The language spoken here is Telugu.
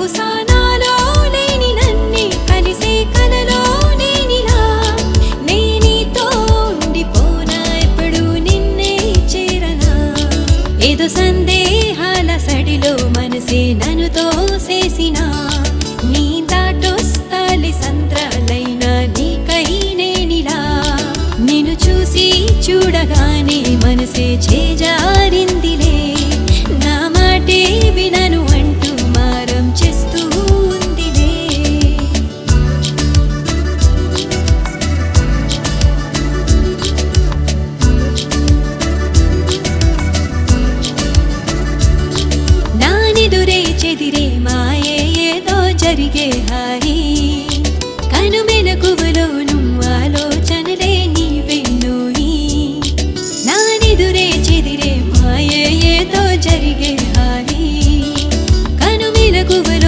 బహుశా నాలో లేని నన్నే కలిసే కలలో నేనిలా నేనీతో ఉండిపోనా ఎప్పుడు నిన్నే చేరనా ఏదో సందేహాల సడిలో మనసే నన్ను తోసేసినా నీ దాటొస్తాలి సంత్రాలైనా నీకై నేనిలా నిన్ను చూసి చూడగానే మనసే చేజారిందిలే నా మాటే వినను అంటూ మారం చేస్తూ ఉందిలే నానెదురే చెదిరే మాయే ఏదో జరిగే హాయి కనుమెలకువలో నువ్వు ఆలోచనలే నీవెన్నోయి నానెదురే చెదిరే మాయే ఏదో జరిగే హాయి కనుమెలకువలో